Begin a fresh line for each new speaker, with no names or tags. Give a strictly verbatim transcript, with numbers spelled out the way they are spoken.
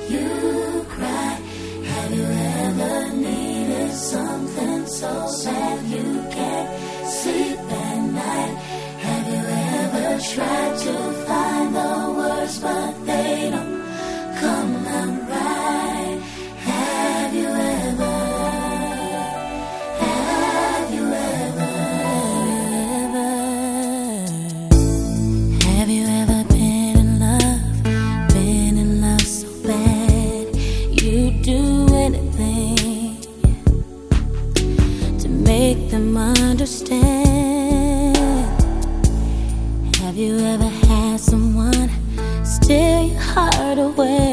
you cry? Have you ever needed something so bad you can't sleep at night? Have you ever tried to find the words but they don't come out right? Have you ever? Have you ever? Have you ever been in love? Been in love so bad you'd do anything to make them understand? Have you ever had someone steal your heart away?